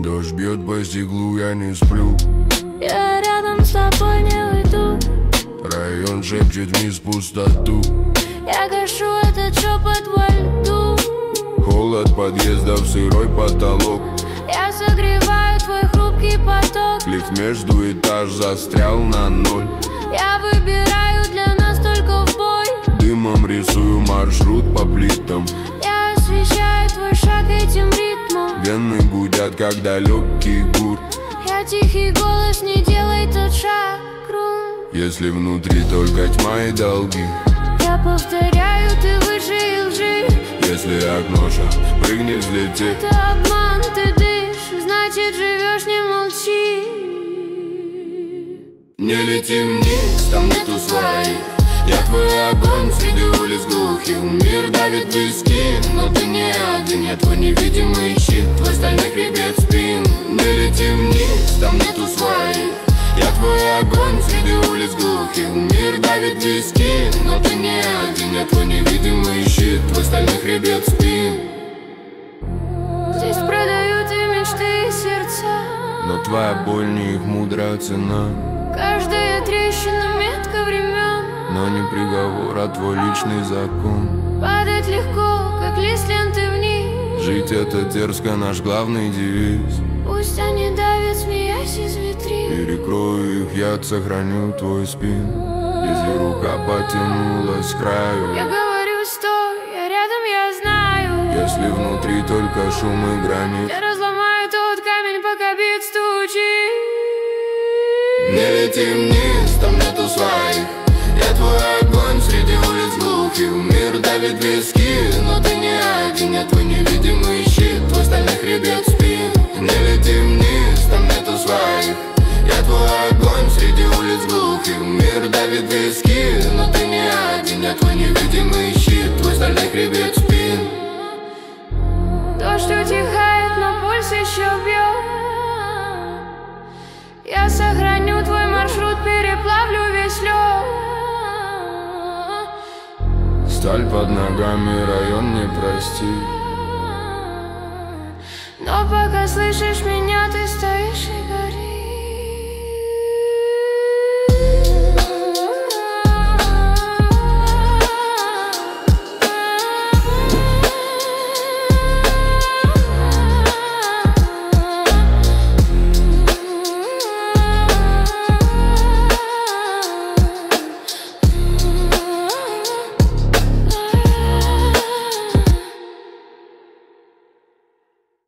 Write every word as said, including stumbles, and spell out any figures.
Дождь бьет по стеклу, я не сплю. Я рядом с тобой не уйду. Район шепчет вниз пустоту. Я гашу этот шепот во льду. Холод подъездов, сырой потолок. Я согреваю твой хрупкий поток. Лифт между этаж застрял на ноль. Я выбираю для нас только в бой. Дымом рисую маршрут по плитам. Я освещаю твой шаг этим ритмом. Вены гудят, как далекий гур. Я тихий голос, не делай тот шаг, грунт. Если внутри только тьма и долги. Я повторяю, ты выше и лжи. Если окно шаг, прыгни, взлети. Это обман, ты дышишь, значит живешь, не молчи. Не лети вниз, там нету своих. Я твой огонь среди улиц глухих. Мир давит в виски, но ты не один. Я твой невидимый щит, твой стальной хребет спин. Не лети вниз, там нету своих. Я твой огонь среди улиц глухих. Мир давит в виски, но ты не один. Я твой невидимый щит, твой стальной хребет спин. Здесь продают и мечты, и сердца. Но твоя боль не их мудрая цена. Каждая трещина метка времен. Но не приговор, а твой личный закон. Падать легко, как лист ленты вниз. Жить это дерзко, наш главный девиз. Пусть они давят, смеясь из витрин. Перекрою их, я сохраню твой спин. Если рука потянулась к краю. Я говорю, стой, я рядом, я знаю. Если внутри только шум и гранит. Я разломаю тот камень, пока бит стучит. Не лети вниз, там нету своих. Я твой огонь среди улиц глухих. Мир давит в виски, но ты не один. Я твой невидимый щит, твой стальной хребет спин. Не лети вниз, там нету своих. Я твой огонь среди улиц глухих. Мир давит в виски, но ты не один. Я твой невидимый щит, твой стальной хребет спин. Дождь утихает, но пульс еще бьет. Я сохраню твой маршрут, переплавлю весь лед. Сталь под ногами, район не простит. Но пока слышишь меня, ты стоишь и горишь.